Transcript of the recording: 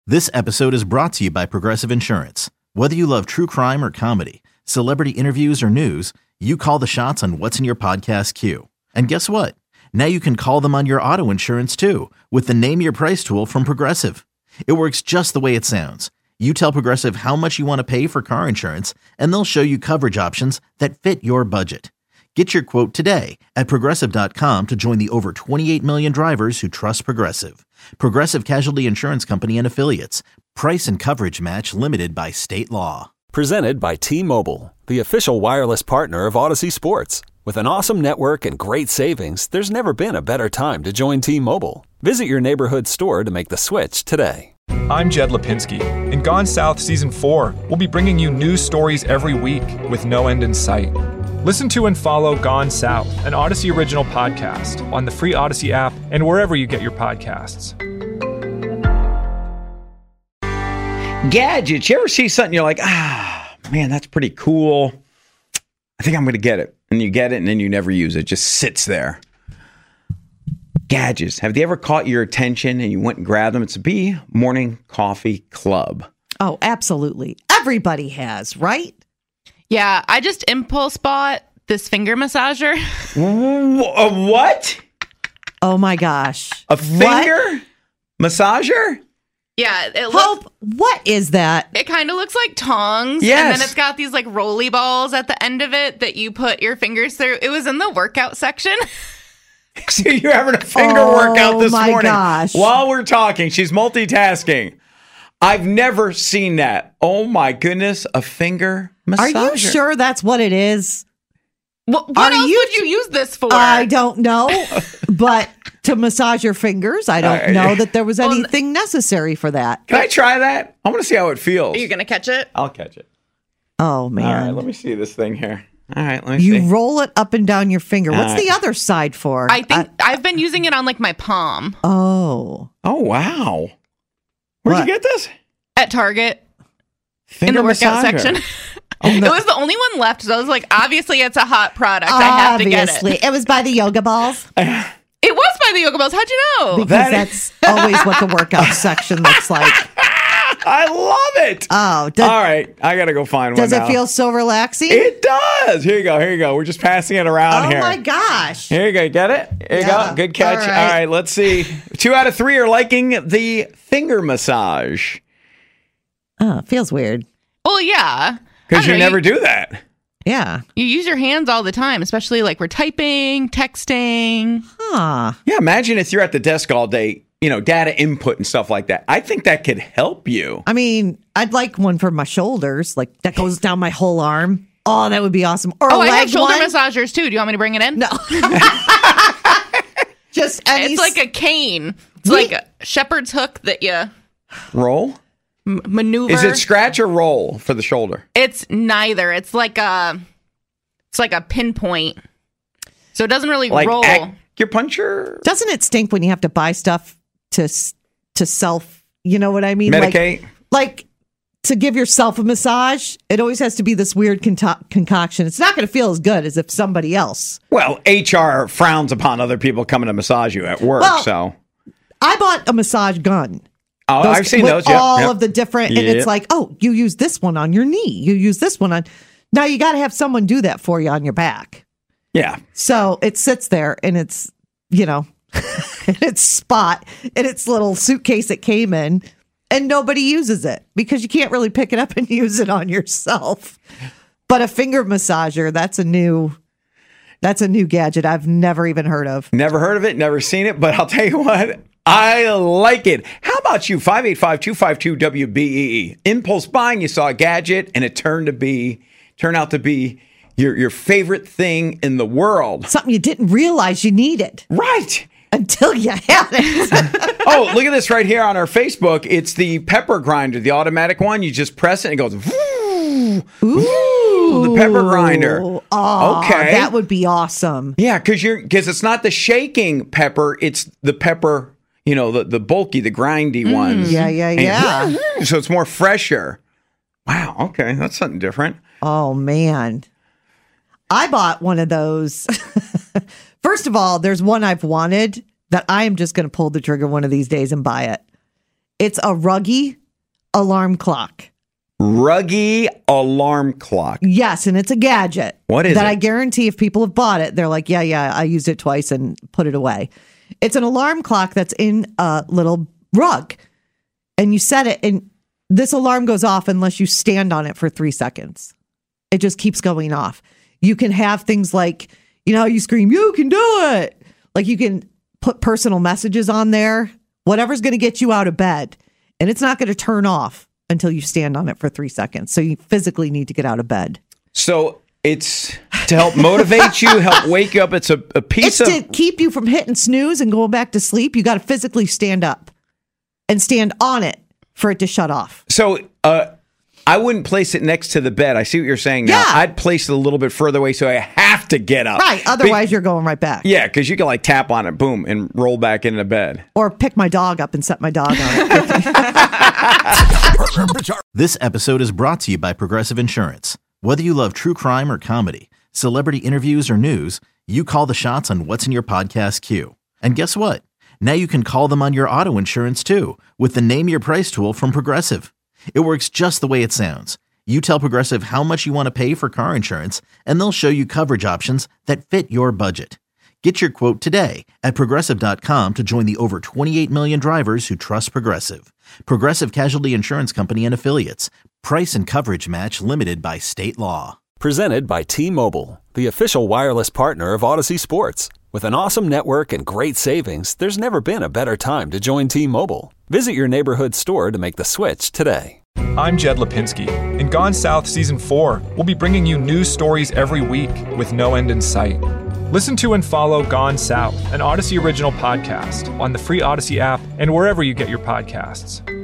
This episode is brought to you by Progressive Insurance. Whether you love true crime or comedy, celebrity interviews or news, you call the shots on what's in your podcast queue. And guess what? Now you can call them on your auto insurance too with the Name Your Price tool from Progressive. It works just the way it sounds. You tell Progressive how much you want to pay for car insurance, and they'll show you coverage options that fit your budget. Get your quote today at Progressive.com to join the over 28 million drivers who trust Progressive. Progressive Casualty Insurance Company and Affiliates. Price and coverage match limited by state law. Presented by T-Mobile, the official wireless partner of Odyssey Sports. With an awesome network and great savings, there's never been a better time to join T-Mobile. Visit your neighborhood store to make the switch today. I'm Jed Lipinski. In Gone South Season 4, we'll be bringing you news stories every week with no end in sight. Listen to and follow Gone South, an Odyssey original podcast, on the free Odyssey app and wherever you get your podcasts. Gadgets. You ever see something you're like, man, that's pretty cool. I think I'm going to get it. And you get it and then you never use it. It just sits there. Gadgets. Have they ever caught your attention and you went and grabbed them? It's a B Morning Coffee Club. Oh, absolutely. Everybody has, right? Yeah, I just impulse bought this finger massager. A what? Oh my gosh. A finger massager? Yeah, it Hope, what is that? It kind of looks like tongs. Yes. And then it's got these like rolly balls at the end of it that you put your fingers through. It was in the workout section. So you're having a finger workout this morning. Gosh. While we're talking, she's multitasking. I've never seen that. Oh my goodness, a finger massager. Are you sure that's what it is? What else would you use this for? I don't know, but to massage your fingers, I don't know that there was anything necessary for that. Can I try that? I want to see how it feels. Are you going to catch it? I'll catch it. Oh, man. All right, let me see this thing here. All right, let me see. You roll it up and down your finger. What's right. the other side for? I think I've been using it on like my palm. Oh, wow. Where'd you get this? At Target. Finger in the workout massager. section. It was the only one left, so I was like, obviously it's a hot product. I have to get it. It was by the yoga balls. It was by the yoga balls. How'd you know? Because that's always what the workout section looks like. I love it. Oh, all right. I got to go find one Does now. it feel so relaxing? It does. Here you go. Here you go. We're just passing it around here. Oh, my gosh. Here you go. Get it? Here you go. Good catch. All right. Let's see. 2 out of 3 are liking the finger massage. Oh, it feels weird. Well, yeah. Because you never do that. Yeah. You use your hands all the time, especially like we're typing, texting. Huh. Yeah, imagine if you're at the desk all day, data input and stuff like that. I think that could help you. I mean, I'd like one for my shoulders, like that goes down my whole arm. Oh, that would be awesome. Or I have shoulder massagers too. Do you want me to bring it in? No. Just any. It's like a cane. It's like a shepherd's hook that you roll. Maneuver. Is it scratch or roll for the shoulder? It's neither. It's like a pinpoint. So it doesn't really roll. Acupuncture? Doesn't it stink when you have to buy stuff to self, you know what I mean? Medicate? Like to give yourself a massage, it always has to be this weird concoction. It's not going to feel as good as if somebody else. Well, HR frowns upon other people coming to massage you at work, so. I bought a massage gun. Oh, I've seen those. Yeah, all of the different, and it's like, oh, you use this one on your knee. You use this one on. Now you got to have someone do that for you on your back. Yeah. So it sits there, and it's in its spot in its little suitcase it came in, and nobody uses it because you can't really pick it up and use it on yourself. But a finger massager, that's a new gadget I've never even heard of. Never heard of it, never seen it, but I'll tell you what. I like it. How about you? 585-252-WBEE. Impulse buying, you saw a gadget, and it turned out to be your favorite thing in the world. Something you didn't realize you needed. Right. Until you had it. Oh, look at this right here on our Facebook. It's the pepper grinder, the automatic one. You just press it and it goes, woo, ooh, the pepper grinder. Oh, okay. That would be awesome. Yeah, because it's not the shaking pepper, it's the pepper, the bulky, the grindy ones. Yeah. So it's more fresher. Wow, okay, that's something different. Oh, man. I bought one of those. First of all, there's one I've wanted that I am just going to pull the trigger one of these days and buy it. It's a Ruggie alarm clock. Ruggy alarm clock. Yes, and it's a gadget. What is that it? I guarantee if people have bought it, they're like, yeah, I used it twice and put it away. It's an alarm clock that's in a little rug. And you set it, and this alarm goes off unless you stand on it for 3 seconds. It just keeps going off. You can have things like, you know, you scream, you can do it. Like you can put personal messages on there, whatever's going to get you out of bed. And it's not going to turn off until you stand on it for 3 seconds. So you physically need to get out of bed. So it's to help motivate you, help wake you up. It's a piece It's to keep you from hitting snooze and going back to sleep. You got to physically stand up and stand on it for it to shut off. So I wouldn't place it next to the bed. I see what you're saying now. Yeah. I'd place it a little bit further away so I have to get up. Right. Otherwise, you're going right back. Yeah, because you can like tap on it, boom, and roll back into bed. Or pick my dog up and set my dog on it. This episode is brought to you by Progressive Insurance. Whether you love true crime or comedy, celebrity interviews or news, you call the shots on what's in your podcast queue. And guess what? Now you can call them on your auto insurance too with the Name Your Price tool from Progressive. It works just the way it sounds. You tell Progressive how much you want to pay for car insurance, and they'll show you coverage options that fit your budget. Get your quote today at Progressive.com to join the over 28 million drivers who trust Progressive. Progressive Casualty Insurance Company and Affiliates. Price and coverage match limited by state law. Presented by T-Mobile, the official wireless partner of Odyssey Sports. With an awesome network and great savings, there's never been a better time to join T-Mobile. Visit your neighborhood store to make the switch today. I'm Jed Lipinski. In Gone South Season 4, we'll be bringing you news stories every week with no end in sight. Listen to and follow Gone South, an Odyssey original podcast, on the free Odyssey app and wherever you get your podcasts.